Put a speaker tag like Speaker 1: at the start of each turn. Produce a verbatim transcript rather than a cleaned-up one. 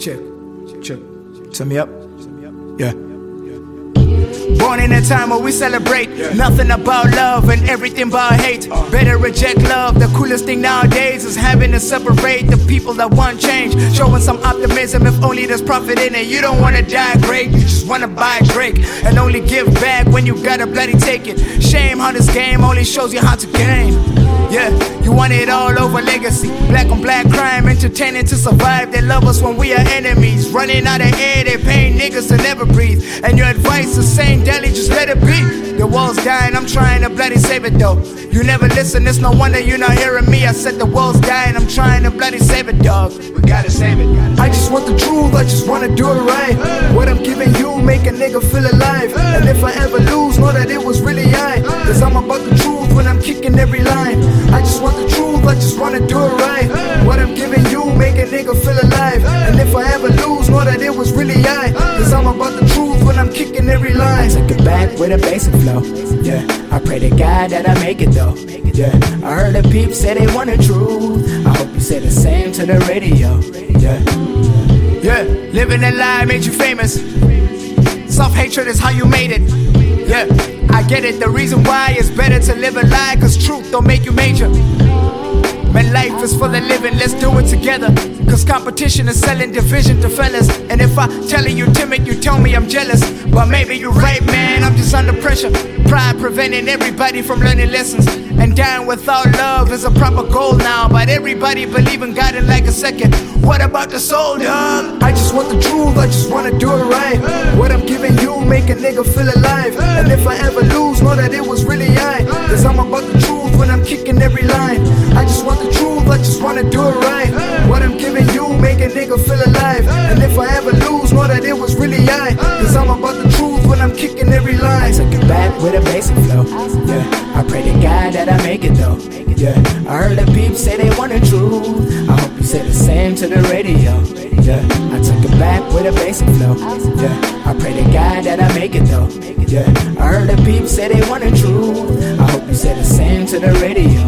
Speaker 1: Check, check. Turn me up. Yeah. Born in a time where we celebrate yeah. Nothing about love and everything about hate. uh. Better reject love. The coolest thing nowadays is having to separate the people that want change. Showing some optimism if only there's profit in it. You don't wanna die great, you just wanna buy a Drake and only give back when you gotta bloody take it. Shame how this game only shows you how to game. Yeah, you want it all over legacy. Black on black crime, entertaining to survive. They love us when we are enemies. Running out of air, they paying niggas to never breathe. And your advice is saying, Deli, just let it be. The world's dying, I'm trying to bloody save it though. You never listen, it's no wonder you're not hearing me. I said the world's dying, I'm trying to bloody save it, dog. We gotta save it. I just want the truth, I just wanna do it right. What I'm giving you, make a nigga feel alive. And if I ever lose, know that it was really I. Cause I'm about the truth when I'm kicking every line. I just want the truth, I just wanna do it right. What I'm giving you, make a nigga feel alive. And if I ever lose, know that it was really I. Cause I'm about the truth when I'm kicking every line.
Speaker 2: I took it back with a basic flow. Yeah, I pray to God that I make it though. Yeah, I heard the peeps say they want the truth. I hope you say the same to the radio. Yeah,
Speaker 1: yeah, living a lie made you famous. Self-hatred is how you made it. Yeah, I get it, the reason why it's better to live a lie, cause truth don't make you major. Man, life is for the living, let's do it together. Cause competition is selling division to fellas. And if I telling you timid, you tell me I'm jealous. But maybe you're right, man, I'm just under pressure. Pride preventing everybody from learning lessons. And dying without love is a proper goal now. But everybody believe in God in like a second. What about the soul, dog? I just want the truth, I just wanna do it right. What I'm giving you, make a nigga feel alive. And if I ever lose, know that it was really I. Cause I'm about the truth when I'm kicking every line. I just want the truth, I just wanna do it right. What I'm giving you, make a nigga feel alive. And if I ever lose, know that it was really I. Cause I'm about the truth when I'm kicking every line.
Speaker 2: I took it back with a basic flow. Yeah, I pray to God that I make it though. Yeah, I heard the peeps say they want the truth. I hope you say the same to the radio. Yeah, I took it back with a basic flow. Yeah, I pray to God that I make it though. Yeah, I heard the peeps say they want the truth. I hope you say the same to the radio.